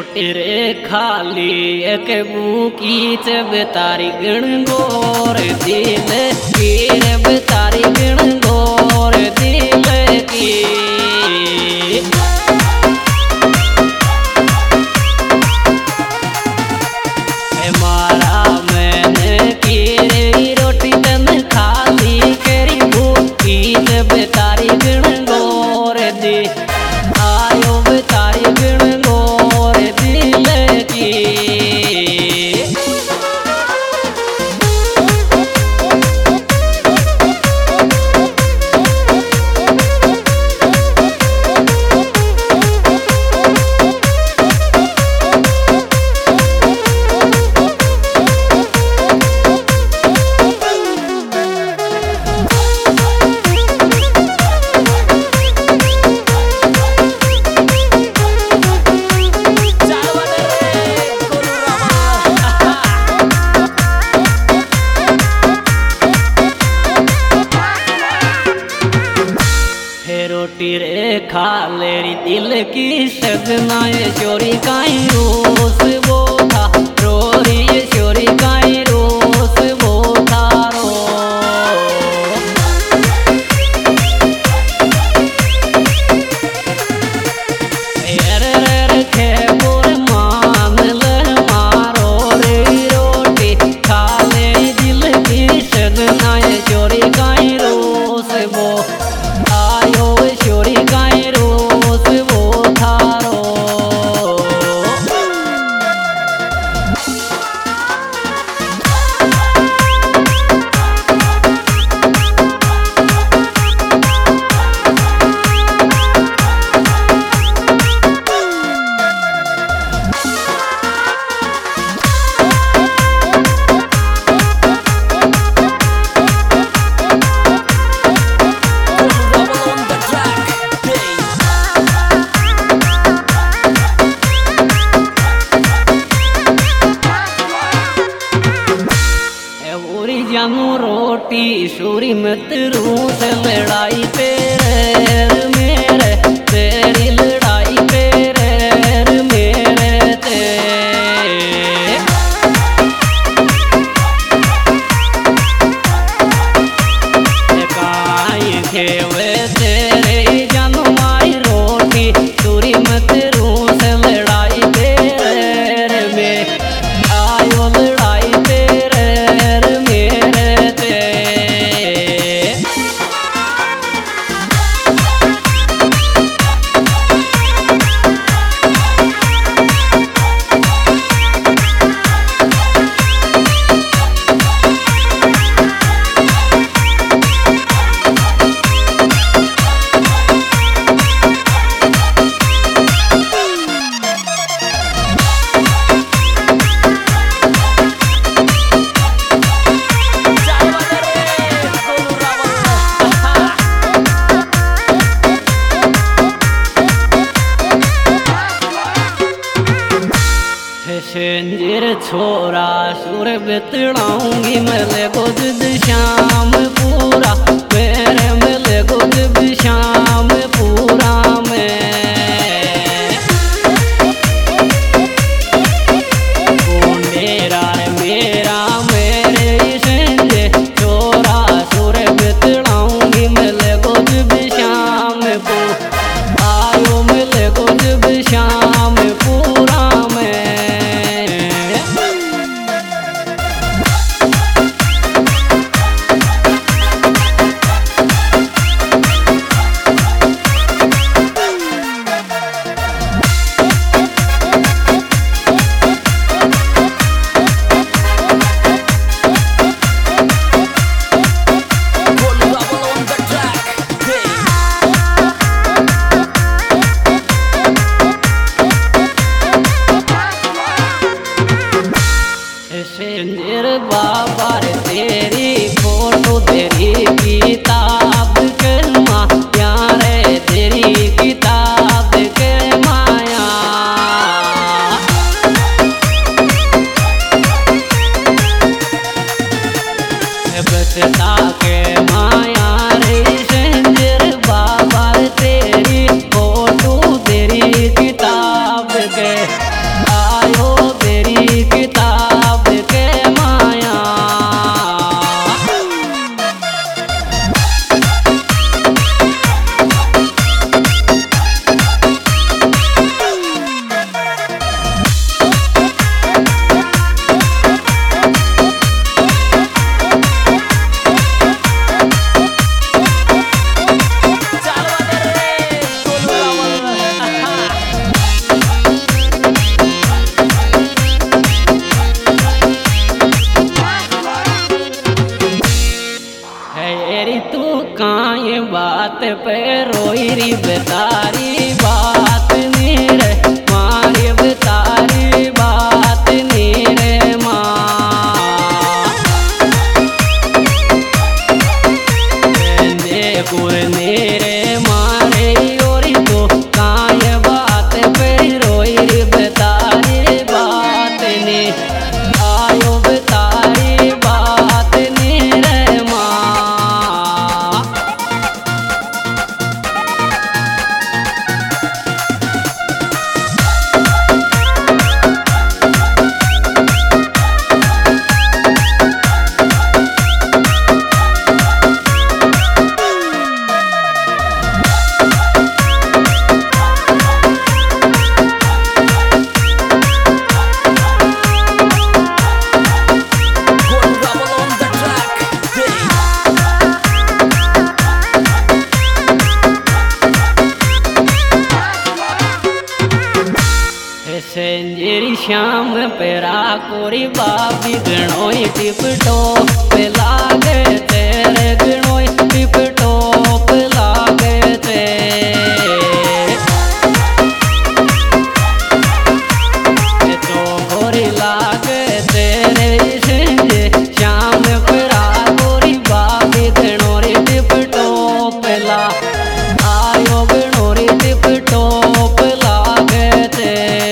रोटी रे खाली एक मुकी च बेतारी गण गोर दिल की रे बेतारी गण गोर दिल की मारा मैंने की रे रोटी तन खाली केरी मुकी च बेतारी गण गोर दी आयो बेतारी गण गोर दिल की रोटी रे खा लेरी दिल की सजना ये चोरी काई रोस वो था रोरी ये चोरी काई रोस वो था रो खे बोर मान ले मारो रे रोटी खा ले दिल की सजना ये चोरी काई रोस वो आयो चोरी गाय रोस वो थारो जानू रोटी सूरी मत रूस लड़ाई तेरे मेरे तेरी लड़ाई तेरे मेरे ते काई खेवे तेरे जानू माई रोटी सूरी मत रूस लड़ाई तेरे में आयो लड़ाई तेरे संजीर छोरा सुर बितड़ाऊंगी मिले गुद श्याम पूरा मेरे मिले गुद श्याम पूरा में मेरा मेरा मेरे संजय छोरा सुर बितड़ाऊंगी मिले गुद श्याम पूरा आयो मिले गुद श्याम पूरा में पे रोई री बेतारी बात नी रे मारी बेतारी बात नी रे माँ कुरने रे मारे ओरी तो काय बात पे रोई री बेतारी बात नी आयो बेतारी बात नी रे माँ संजेरी श्याम पेरा कोरी बाबी गणोई टिप टॉप लागे तेरे गणोई टिप टॉप लागे ते तो गोरी लागे तेरे संजे श्याम पेरा कोरी बाबी गणोरी टिप टॉप ला आयो गणोरी टिप टॉप लागे ते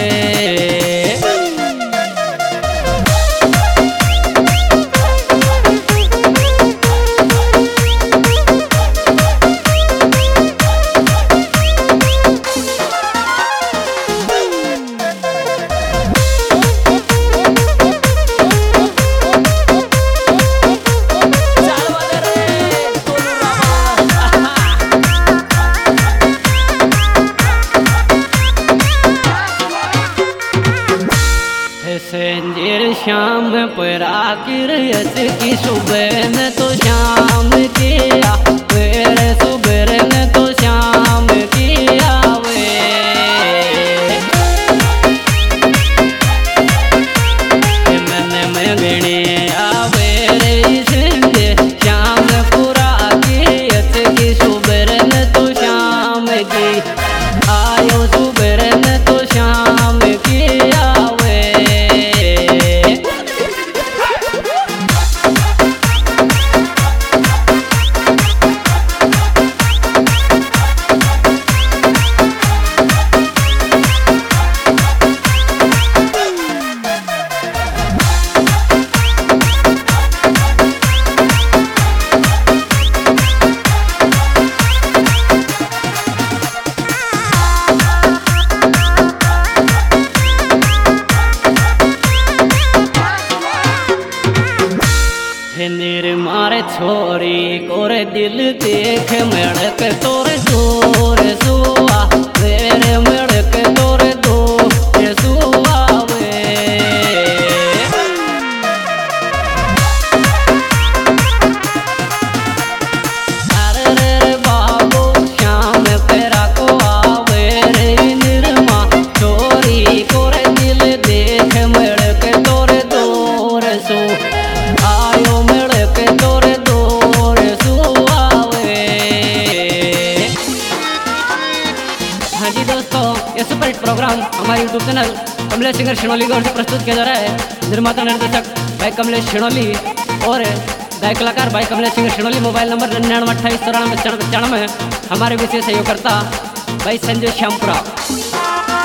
संजेर श्याम परा किरयत की सुबह में तो श्याम किया फिर सुबह में तो श्याम किया वे मन में गणे आवे रे संजे श्याम पुरा किरयत की सुबह में तो श्याम की आयो सुबह में तो श्याम किया मारे छोरी कोरे दिल देख मेड़क तोरे दूर सुआ तेरे मेड़क तोरे दूर सुआ वे अरे रे बाबू श्याम पेरा को आवे रे निर्मा छोरी कोरे दिल देख मेड़क तोरे दूर सु आयो तोरे दूर सुआवे। हाँ जी दोस्तों, ये सुपर हिट प्रोग्राम हमारे YouTube channel Kamlesh singer Shinoli की ओर से प्रस्तुत किया जा रहा है। निर्माता निर्देशक भाई कमलेश शिनोली और गायक कलाकार भाई Kamlesh singer Shinoli. Mobile number 9928949495। हमारे विशेष सहयोगकर्ता भाई संजय श्यामपुरा।